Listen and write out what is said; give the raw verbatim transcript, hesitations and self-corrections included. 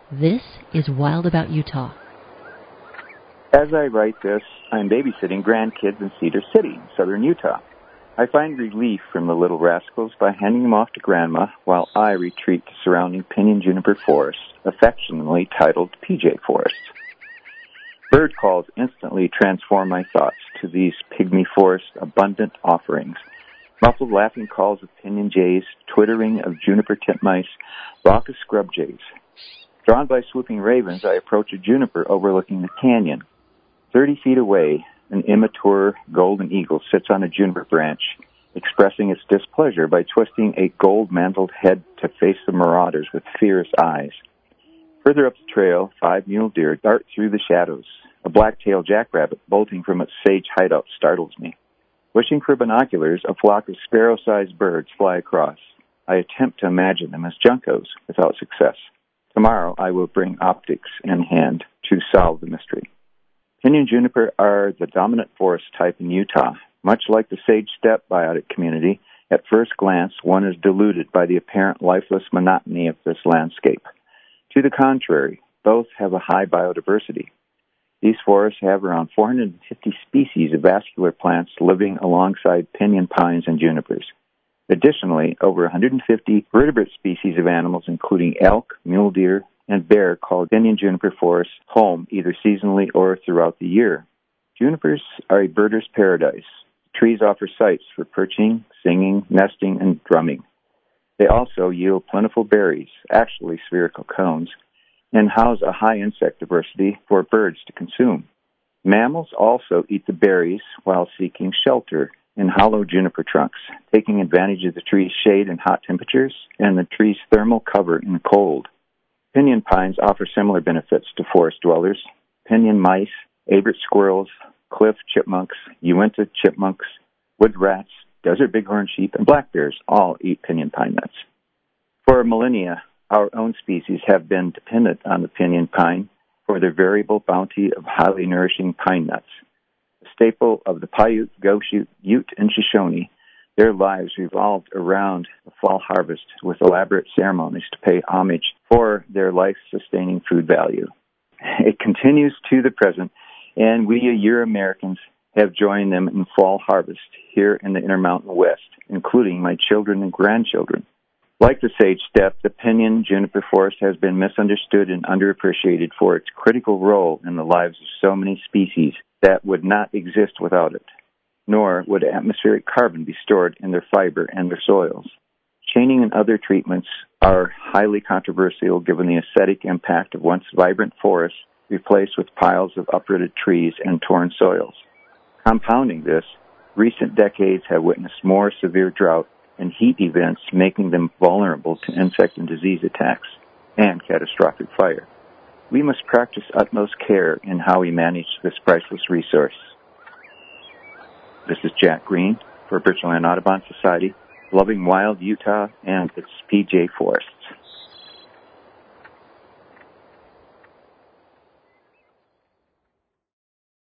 This is Wild About Utah. As I write this, I'm babysitting grandkids in Cedar City, southern Utah. I find relief from the little rascals by handing them off to Grandma while I retreat to surrounding pinyon juniper forests, affectionately titled P J Forest. Bird calls instantly transform my thoughts to these pygmy forest abundant offerings. Muffled laughing calls of pinyon jays, twittering of juniper titmice, raucous scrub jays. Drawn by swooping ravens, I approach a juniper overlooking the canyon. Thirty feet away, an immature golden eagle sits on a juniper branch, expressing its displeasure by twisting a gold-mantled head to face the marauders with fierce eyes. Further up the trail, five mule deer dart through the shadows. A black-tailed jackrabbit bolting from its sage hideout startles me. Wishing for binoculars, a flock of sparrow-sized birds fly across. I attempt to imagine them as juncos, without success. Tomorrow I will bring optics in hand to solve the mystery. Pinyon juniper are the dominant forest type in Utah. Much like the sage steppe biotic community, at first glance one is deluded by the apparent lifeless monotony of this landscape. To the contrary, both have a high biodiversity. These forests have around four hundred fifty species of vascular plants living alongside pinyon pines and junipers. Additionally, over one hundred fifty vertebrate species of animals, including elk, mule deer, and bear, call pinyon juniper forests home either seasonally or throughout the year. Junipers are a birder's paradise. Trees offer sites for perching, singing, nesting, and drumming. They also yield plentiful berries, actually spherical cones, and house a high insect diversity for birds to consume. Mammals also eat the berries while seeking shelter in hollow juniper trunks, taking advantage of the tree's shade in hot temperatures and the tree's thermal cover in the cold. Pinyon pines offer similar benefits to forest dwellers. Pinyon mice, Avert squirrels, cliff chipmunks, Uinta chipmunks, wood rats, desert bighorn sheep, and black bears all eat pinyon pine nuts. For millennia, our own species have been dependent on the pinyon pine for their variable bounty of highly nourishing pine nuts. A staple of the Paiute, Goshute, Ute, and Shoshone, their lives revolved around the fall harvest with elaborate ceremonies to pay homage for their life-sustaining food value. It continues to the present, and we Euro-Americans have joined them in fall harvest here in the Intermountain West, including my children and grandchildren. Like the sage steppe, the pinyon juniper forest has been misunderstood and underappreciated for its critical role in the lives of so many species that would not exist without it, nor would atmospheric carbon be stored in their fiber and their soils. Chaining and other treatments are highly controversial given the aesthetic impact of once vibrant forests replaced with piles of uprooted trees and torn soils. Compounding this, recent decades have witnessed more severe drought and heat events, making them vulnerable to insect and disease attacks and catastrophic fire. We must practice utmost care in how we manage this priceless resource. This is Jack Green for Birchland Audubon Society, loving wild Utah and its P J Forest.